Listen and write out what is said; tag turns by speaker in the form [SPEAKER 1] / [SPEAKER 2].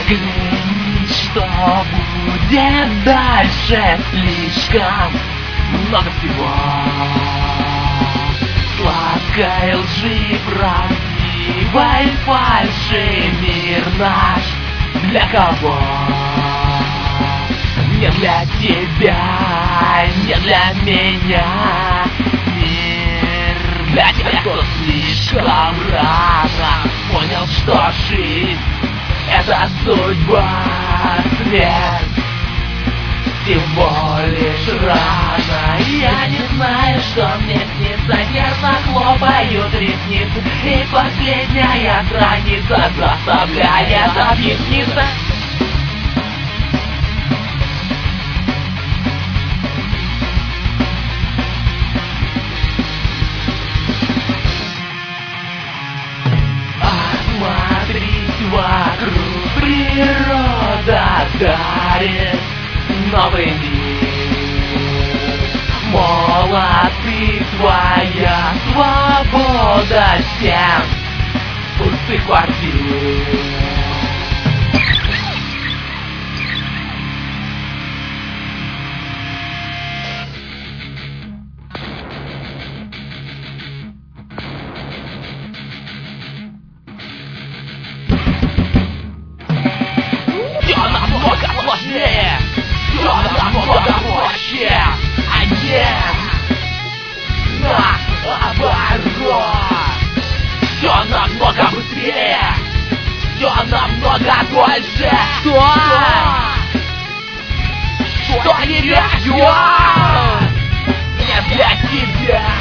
[SPEAKER 1] Загляни, что будет дальше. Слишком много всего сладкой лжи, правдивой фальши. Мир наш для кого? Не для тебя, не для меня. Мир для тех, кто слишком рано понял, что жизнь — это судьба. Смерть всего лишь рана. Я не знаю, что мне снится. Нервно хлопают ресницы, и последняя страница заставляет объясниться. Осмотрись вокруг, природа дарит новый мир. Молодцы, твоя свобода стен пустых квартир. Все намного сложнее, все намного проще, а не наоборот. Все намного быстрее, все намного дольше. Что не для тебя, не для тебя.